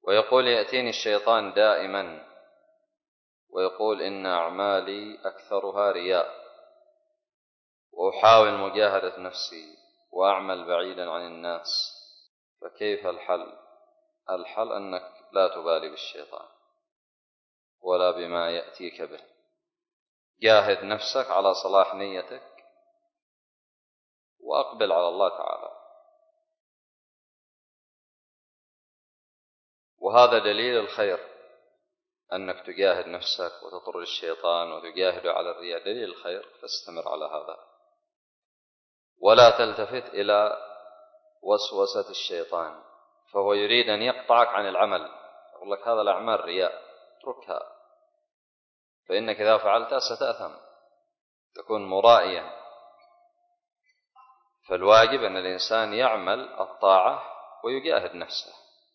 ويقول يأتيني الشيطان دائما ويقول إن أعمالي أكثرها رياء، وأحاول مجاهدة نفسي وأعمل بعيدا عن الناس، فكيف الحل؟ الحل أنك لا تبالي بالشيطان ولا بما يأتيك به، جاهد نفسك على صلاح نيتك وأقبل على الله تعالى. وهذا دليل الخير، أنك تجاهد نفسك وتطرد الشيطان وتجاهد على الرياء، دليل الخير، فاستمر على هذا ولا تلتفت إلى وسوسة الشيطان، فهو يريد أن يقطعك عن العمل، يقول لك هذا الأعمال رياء، اتركها، فإنك إذا فعلتها ستأثم، تكون مرائيا. فالواجب أن الإنسان يعمل الطاعة ويجاهد نفسه،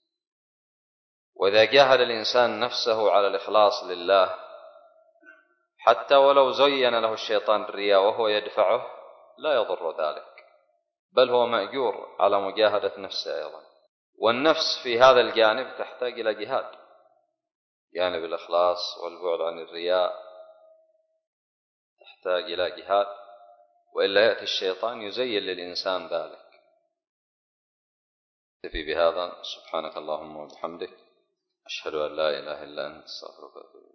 وإذا جاهد الإنسان نفسه على الإخلاص لله حتى ولو زين له الشيطان الرياء وهو يدفعه لا يضر ذلك، بل هو مأجور على مجاهدة نفسه أيضا. والنفس في هذا الجانب تحتاج إلى جهاد، جانب الإخلاص والبعد عن الرياء تحتاج إلى جهاد، وإلا يأتي الشيطان يزين للإنسان ذلك. نكتفي بهذا، سبحانك اللهم وبحمدك، أشهد أن لا إله إلا أنت، أستغفرك وأتوب إليك.